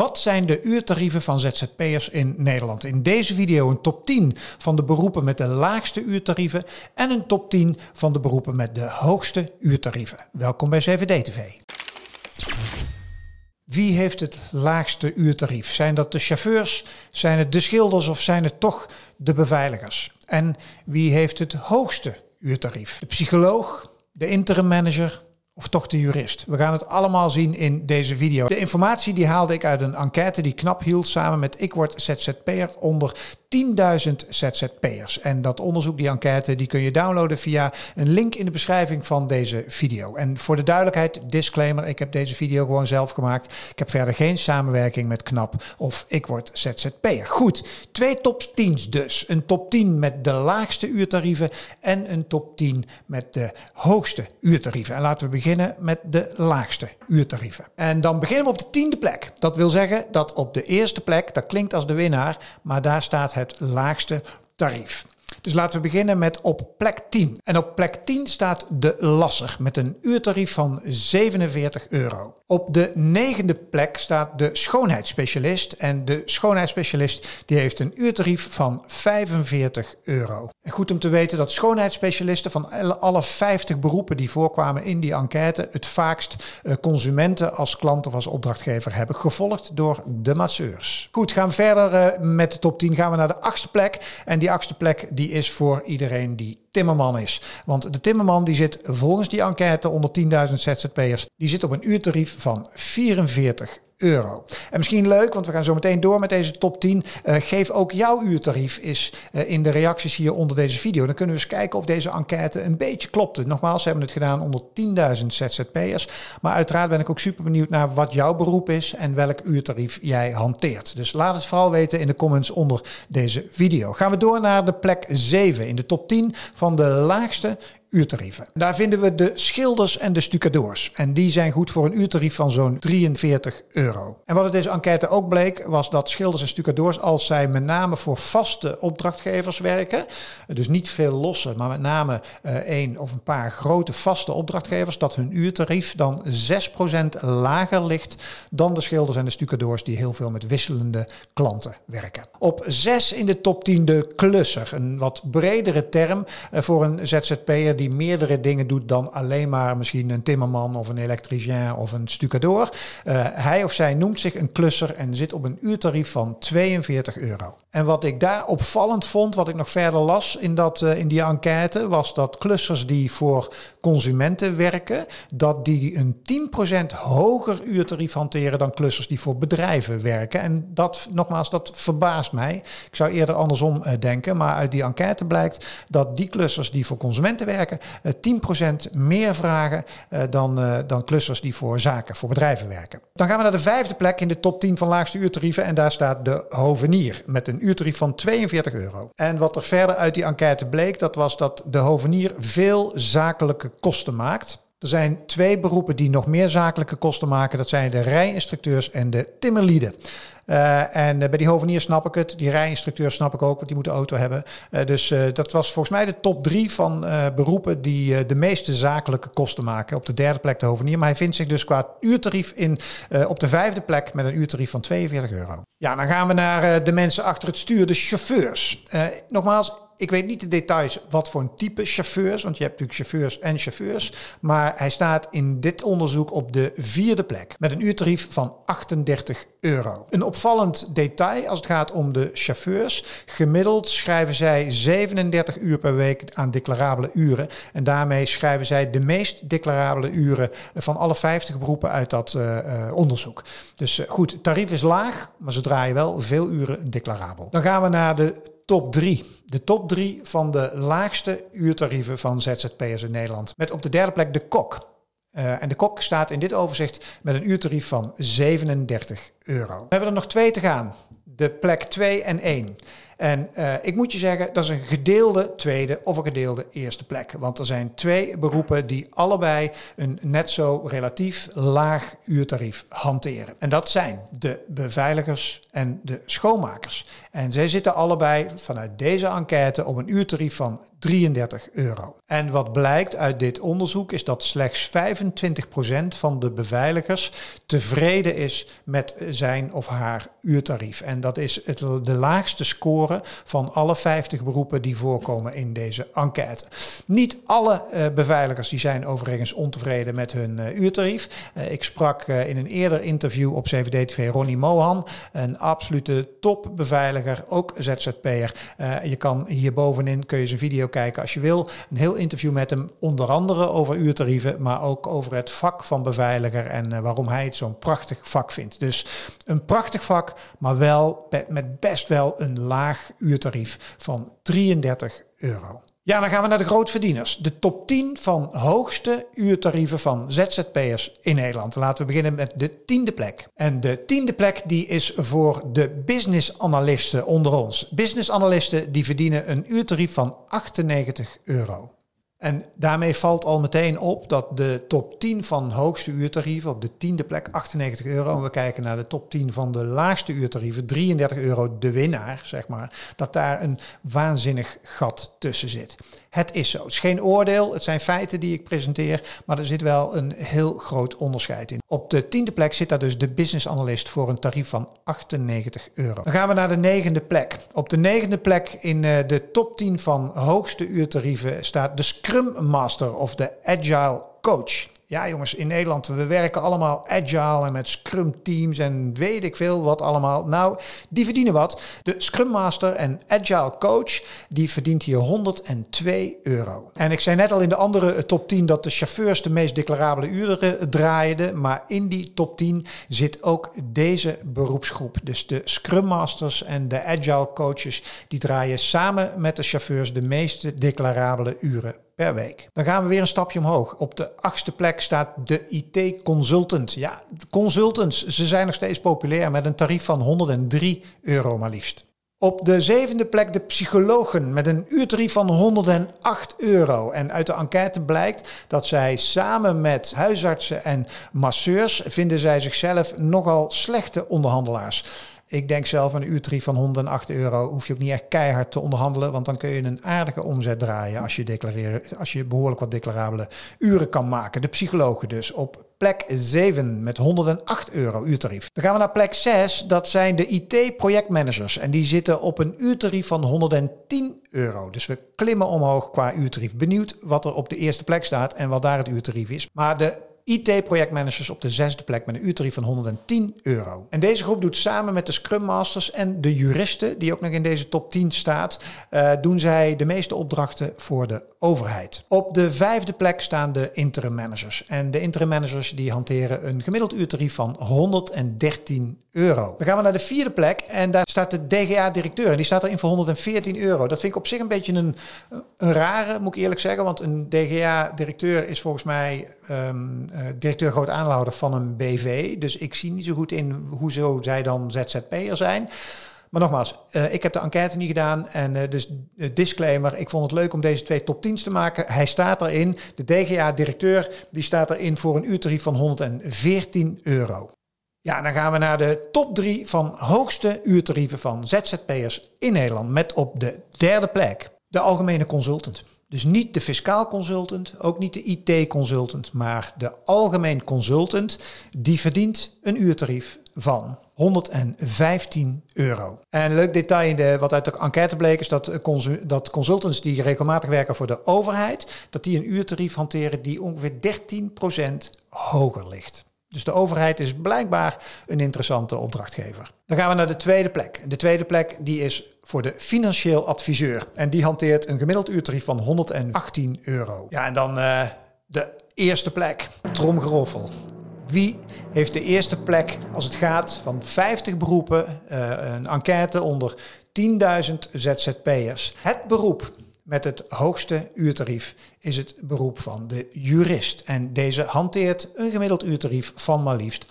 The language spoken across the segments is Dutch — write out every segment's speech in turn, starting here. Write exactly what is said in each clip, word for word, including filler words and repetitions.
Wat zijn de uurtarieven van Z Z P'ers in Nederland? In deze video een top tien van de beroepen met de laagste uurtarieven en een top tien van de beroepen met de hoogste uurtarieven. Welkom bij C V D T V. Wie heeft het laagste uurtarief? Zijn dat de chauffeurs, zijn het de schilders of zijn het toch de beveiligers? En wie heeft het hoogste uurtarief? De psycholoog, de interim manager of toch de jurist? We gaan het allemaal zien in deze video. De informatie die haalde ik uit een enquête die KNAP hield samen met Ik Word Z Z P'er onder tienduizend Z Z P'ers. En dat onderzoek, die enquête, die kun je downloaden via een link in de beschrijving van deze video. En voor de duidelijkheid, disclaimer, ik heb deze video gewoon zelf gemaakt. Ik heb verder geen samenwerking met KNAP of Ik Word Z Z P'er. Goed, twee top tien's dus. Een top tien met de laagste uurtarieven en een top tien met de hoogste uurtarieven. En laten we beginnen met de laagste uurtarieven. En dan beginnen we op de tiende plek. Dat wil zeggen dat op de eerste plek, dat klinkt als de winnaar, maar daar staat het laagste tarief. Dus laten we beginnen met op plek tien. En op plek tien staat de lasser met een uurtarief van zevenenveertig euro. Op de negende plek staat de schoonheidsspecialist. En de schoonheidsspecialist die heeft een uurtarief van vijfenveertig euro. En goed om te weten dat schoonheidsspecialisten van alle vijftig beroepen die voorkwamen in die enquête het vaakst consumenten als klant of als opdrachtgever hebben, gevolgd door de masseurs. Goed, gaan we verder met de top tien. Gaan we naar de achtste plek. En die achtste plek die is voor iedereen die timmerman is. Want de timmerman die zit volgens die enquête onder tienduizend Z Z P'ers, die zit op een uurtarief van vierenveertig euro. En misschien leuk, want we gaan zo meteen door met deze top tien. Uh, geef ook jouw uurtarief is uh, in de reacties hier onder deze video. Dan kunnen we eens kijken of deze enquête een beetje klopte. Nogmaals, ze hebben het gedaan onder tienduizend Z Z P'ers. Maar uiteraard ben ik ook super benieuwd naar wat jouw beroep is en welk uurtarief jij hanteert. Dus laat het vooral weten in de comments onder deze video. Gaan we door naar de plek zeven in de top tien van de laagste uurtarieven. Daar vinden we de schilders en de stucadoors. En die zijn goed voor een uurtarief van zo'n drieënveertig euro. En wat uit deze enquête ook bleek, was dat schilders en stucadoors, als zij met name voor vaste opdrachtgevers werken, dus niet veel losse, maar met name uh, één of een paar grote vaste opdrachtgevers, dat hun uurtarief dan zes procent lager ligt dan de schilders en de stucadoors die heel veel met wisselende klanten werken. Op zes in de top tien de klusser. Een wat bredere term uh, voor een Z Z P'er die meerdere dingen doet dan alleen maar misschien een timmerman of een elektricien of een stucadoor. Uh, hij of zij noemt zich een klusser en zit op een uurtarief van tweeënveertig euro. En wat ik daar opvallend vond, wat ik nog verder las in, dat, uh, in die enquête, was dat klussers die voor consumenten werken, dat die een tien procent hoger uurtarief hanteren dan klussers die voor bedrijven werken. En dat, nogmaals, dat verbaast mij. Ik zou eerder andersom uh, denken, maar uit die enquête blijkt dat die klussers die voor consumenten werken, tien procent meer vragen uh, dan, uh, dan klussers die voor zaken, voor bedrijven werken. Dan gaan we naar de vijfde plek in de top tien van laagste uurtarieven en daar staat de hovenier met een uurtarief van tweeënveertig euro. En wat er verder uit die enquête bleek, dat was dat de hovenier veel zakelijke kosten maakt. Er zijn twee beroepen die nog meer zakelijke kosten maken. Dat zijn de rijinstructeurs en de timmerlieden. Uh, en uh, bij die hovenier snap ik het. Die rijinstructeurs snap ik ook, want die moeten auto hebben. Uh, dus uh, dat was volgens mij de top drie van uh, beroepen die uh, de meeste zakelijke kosten maken. Op de derde plek de hovenier. Maar hij vindt zich dus qua uurtarief in, uh, op de vijfde plek met een uurtarief van tweeënveertig euro. Ja, dan gaan we naar uh, de mensen achter het stuur, de chauffeurs. Uh, nogmaals, ik weet niet de details wat voor een type chauffeurs, want je hebt natuurlijk chauffeurs en chauffeurs. Maar hij staat in dit onderzoek op de vierde plek met een uurtarief van achtendertig euro. Een opvallend detail als het gaat om de chauffeurs. Gemiddeld schrijven zij zevenendertig uur per week aan declarabele uren. En daarmee schrijven zij de meest declarabele uren van alle vijftig beroepen uit dat uh, uh, onderzoek. Dus uh, goed, het tarief is laag, maar ze draaien wel veel uren declarabel. Dan gaan we naar de top drie. De top drie van de laagste uurtarieven van Z Z P'ers in Nederland. Met op de derde plek de kok. Uh, en de kok staat in dit overzicht met een uurtarief van zevenendertig euro. We hebben er nog twee te gaan. De plek twee en één. En uh, ik moet je zeggen, dat is een gedeelde tweede of een gedeelde eerste plek. Want er zijn twee beroepen die allebei een net zo relatief laag uurtarief hanteren. En dat zijn de beveiligers en de schoonmakers. En zij zitten allebei vanuit deze enquête op een uurtarief van drieëndertig euro. En wat blijkt uit dit onderzoek is dat slechts vijfentwintig procent van de beveiligers tevreden is met zijn of haar uurtarief. En dat is het, de laagste score van alle vijftig beroepen die voorkomen in deze enquête. Niet alle uh, beveiligers die zijn overigens ontevreden met hun uh, uurtarief. Uh, ik sprak uh, in een eerder interview op zeven D T V Ronnie Mohan, een absolute topbeveiliger, ook Z Z P'er. Uh, je kan hier bovenin, kun je zijn video kijken als je wil. Een heel interview met hem, onder andere over uurtarieven, maar ook over het vak van beveiliger en uh, waarom hij het zo'n prachtig vak vindt. Dus een prachtig vak, maar wel met best wel een laag uurtarief van drieëndertig euro. Ja, dan gaan we naar de grootverdieners. De top tien van hoogste uurtarieven van Z Z P'ers in Nederland. Laten we beginnen met de tiende plek. En de tiende plek die is voor de business analisten onder ons. Business analisten die verdienen een uurtarief van achtennegentig euro. En daarmee valt al meteen op dat de top tien van hoogste uurtarieven op de tiende plek achtennegentig euro. En we kijken naar de top tien van de laagste uurtarieven, drieëndertig euro de winnaar, zeg maar. Dat daar een waanzinnig gat tussen zit. Het is zo. Het is geen oordeel, het zijn feiten die ik presenteer, maar er zit wel een heel groot onderscheid in. Op de tiende plek zit daar dus de business analyst voor een tarief van achtennegentig euro. Dan gaan we naar de negende plek. Op de negende plek in de top tien van hoogste uurtarieven staat de Scrum Master of de Agile Coach. Ja jongens, in Nederland, we werken allemaal agile en met Scrum teams en weet ik veel wat allemaal. Nou, die verdienen wat. De Scrum Master en Agile Coach, die verdient hier honderdtwee euro. En ik zei net al in de andere top tien dat de chauffeurs de meest declarabele uren draaiden. Maar in die top tien zit ook deze beroepsgroep. Dus de Scrum Masters en de Agile Coaches, die draaien samen met de chauffeurs de meeste declarabele uren per week. Dan gaan we weer een stapje omhoog. Op de achtste plek staat de I T-consultant. Ja, de consultants, ze zijn nog steeds populair met een tarief van honderddrie euro maar liefst. Op de zevende plek de psychologen met een uurtarief van honderdacht euro. En uit de enquête blijkt dat zij samen met huisartsen en masseurs vinden zij zichzelf nogal slechte onderhandelaars. Ik denk zelf aan een uurtarief van honderdacht euro hoef je ook niet echt keihard te onderhandelen, want dan kun je een aardige omzet draaien als je, declareer, als je behoorlijk wat declarabele uren kan maken. De psychologen dus op plek zeven met honderdacht euro uurtarief. Dan gaan we naar plek zes, dat zijn de I T-projectmanagers en die zitten op een uurtarief van honderdtien euro. Dus we klimmen omhoog qua uurtarief. Benieuwd wat er op de eerste plek staat en wat daar het uurtarief is. Maar de I T-projectmanagers op de zesde plek met een uurtarief van honderdtien euro. En deze groep doet samen met de Scrum Masters en de juristen, die ook nog in deze top tien staat, uh, doen zij de meeste opdrachten voor de overheid. Op de vijfde plek staan de interim managers. En de interim managers die hanteren een gemiddeld uurtarief van honderddertien euro. Dan gaan we naar de vierde plek en daar staat de D G A-directeur. En die staat erin voor honderdveertien euro. Dat vind ik op zich een beetje een, een rare, moet ik eerlijk zeggen. Want een D G A-directeur is volgens mij um, uh, directeur groot aandeelhouder van een B V. Dus ik zie niet zo goed in hoezo zij dan Z Z P'er zijn. Maar nogmaals, uh, ik heb de enquête niet gedaan en uh, dus uh, disclaimer, ik vond het leuk om deze twee top tien's te maken. Hij staat erin, de D G A-directeur, die staat erin voor een uurtarief van honderdveertien euro. Ja, dan gaan we naar de top drie van hoogste uurtarieven van Z Z P'ers in Nederland met op de derde plek de algemene consultant. Dus niet de fiscaal consultant, ook niet de I T-consultant, maar de algemeen consultant, die verdient een uurtarief van honderdvijftien euro. En een leuk detail in de, wat uit de enquête bleek is dat, consu- dat consultants die regelmatig werken voor de overheid, dat die een uurtarief hanteren die ongeveer dertien procent hoger ligt. Dus de overheid is blijkbaar een interessante opdrachtgever. Dan gaan we naar de tweede plek. De tweede plek die is voor de financieel adviseur. En die hanteert een gemiddeld uurtarief van honderdachttien euro. Ja, en dan uh, de eerste plek. Tromgeroffel. Wie heeft de eerste plek als het gaat van vijftig beroepen, uh, een enquête onder tienduizend Z Z P'ers. Het beroep met het hoogste uurtarief is het beroep van de jurist. En deze hanteert een gemiddeld uurtarief van maar liefst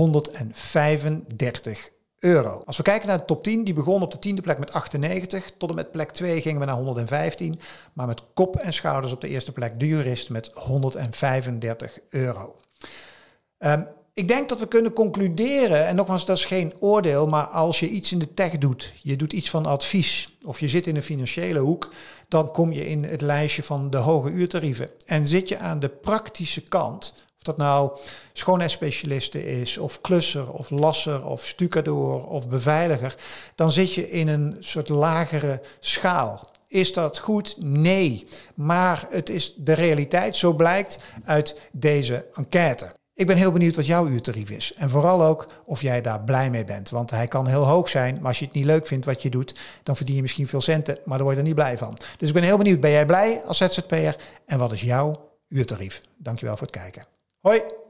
honderdvijfendertig euro. Als we kijken naar de top tien, die begon op de tiende plek met achtennegentig. Tot en met plek twee gingen we naar honderdvijftien. Maar met kop en schouders op de eerste plek de jurist met honderdvijfendertig euro. Um, Ik denk dat we kunnen concluderen, en nogmaals, dat is geen oordeel, maar als je iets in de tech doet, je doet iets van advies of je zit in een financiële hoek, dan kom je in het lijstje van de hoge uurtarieven. En zit je aan de praktische kant, of dat nou schoonheidsspecialiste is, of klusser, of lasser, of stucadoor, of beveiliger, dan zit je in een soort lagere schaal. Is dat goed? Nee. Maar het is de realiteit, zo blijkt uit deze enquête. Ik ben heel benieuwd wat jouw uurtarief is. En vooral ook of jij daar blij mee bent. Want hij kan heel hoog zijn, maar als je het niet leuk vindt wat je doet, dan verdien je misschien veel centen, maar daar word je er niet blij van. Dus ik ben heel benieuwd, ben jij blij als Z Z P'er? En wat is jouw uurtarief? Dankjewel voor het kijken. Hoi!